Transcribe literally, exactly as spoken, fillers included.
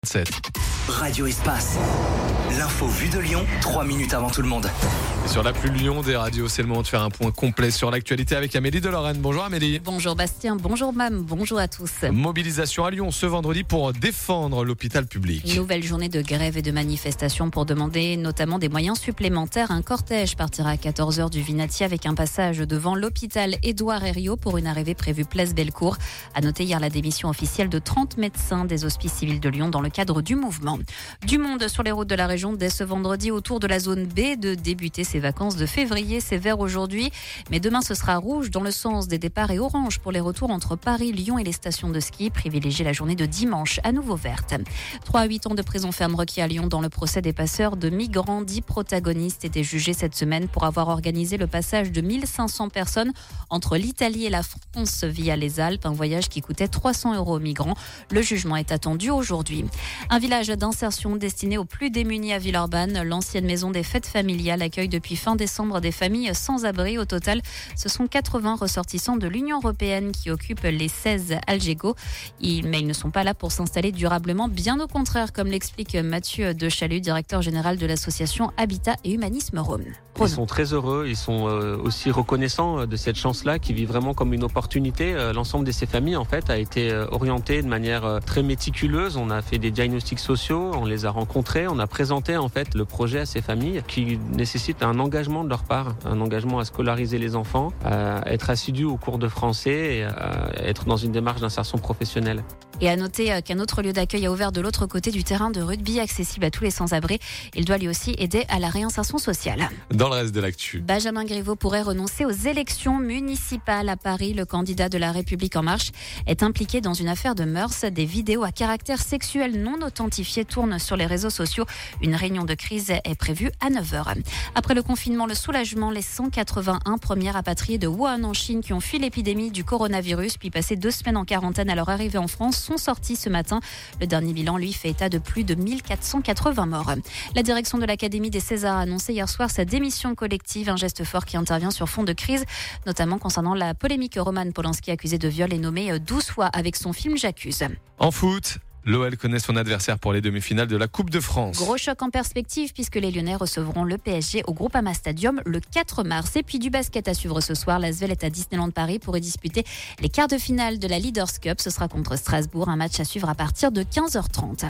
sept. Radio Espace. L'info vue de Lyon, trois minutes avant tout le monde. Et sur la plus Lyon des radios, c'est le moment de faire un point complet sur l'actualité avec Amélie de Lorraine. Bonjour Amélie. Bonjour Bastien, bonjour Mam, bonjour à tous. Mobilisation à Lyon ce vendredi pour défendre l'hôpital public. Nouvelle journée de grève et de manifestation pour demander notamment des moyens supplémentaires. Un cortège partira à quatorze heures du Vinatier avec un passage devant l'hôpital Édouard Herriot pour une arrivée prévue place Bellecour. À noter hier la démission officielle de trente médecins des hospices civils de Lyon dans le cadre du mouvement. Du monde sur les routes de la région dès ce vendredi autour de la zone B de débuter ses vacances de février. C'est vert aujourd'hui, mais demain ce sera rouge dans le sens des départs et orange pour les retours entre Paris, Lyon et les stations de ski. Privilégiez la journée de dimanche à nouveau verte. trois à huit ans de prison ferme requis à Lyon dans le procès des passeurs de migrants. dix protagonistes étaient jugés cette semaine pour avoir organisé le passage de mille cinq cents personnes entre l'Italie et la France via les Alpes. Un voyage qui coûtait trois cents euros aux migrants. Le jugement est attendu aujourd'hui. Un village d'insertion destiné aux plus démunis à Villeurbanne. L'ancienne maison des fêtes familiales accueille depuis fin décembre des familles sans abri. Au total, ce sont quatre-vingts ressortissants de l'Union européenne qui occupent les seize Algégo. Ils, mais ils ne sont pas là pour s'installer durablement. Bien au contraire, comme l'explique Mathieu Dechalut, directeur général de l'association Habitat et Humanisme Rhône. Ils sont très heureux, ils sont aussi reconnaissants de cette chance-là qui vit vraiment comme une opportunité. L'ensemble de ces familles en fait a été orienté de manière très méticuleuse. On a fait des diagnostics sociaux, on les a rencontrés, on a présenté en fait le projet à ces familles qui nécessite un engagement de leur part, un engagement à scolariser les enfants, à être assidus aux cours de français et à être dans une démarche d'insertion professionnelle. Et à noter qu'un autre lieu d'accueil a ouvert de l'autre côté du terrain de rugby accessible à tous les sans-abri. Il doit lui aussi aider à la réinsertion sociale. Dans le reste de l'actu, Benjamin Griveaux pourrait renoncer aux élections municipales à Paris. Le candidat de La République En Marche est impliqué dans une affaire de mœurs. Des vidéos à caractère sexuel non authentifiées tournent sur les réseaux sociaux. Une réunion de crise est prévue à neuf heures. Après le confinement, le soulagement, les cent quatre-vingt-un premiers rapatriés de Wuhan en Chine qui ont fui l'épidémie du coronavirus puis passé deux semaines en quarantaine à leur arrivée en France sont sortis ce matin. Le dernier bilan, lui, fait état de plus de mille quatre cent quatre-vingts morts. La direction de l'Académie des Césars a annoncé hier soir sa démission collective, un geste fort qui intervient sur fond de crise, notamment concernant la polémique Roman Polanski accusé de viol et nommé douze fois avec son film J'accuse. en foot, l'O L connaît son adversaire pour les demi-finales de la Coupe de France. Gros choc en perspective puisque les Lyonnais recevront le P S G au Groupama Stadium le quatre mars. Et puis du basket à suivre ce soir. L'Asvel est à Disneyland Paris pour y disputer les quarts de finale de la Leaders Cup. Ce sera contre Strasbourg, un match à suivre à partir de quinze heures trente.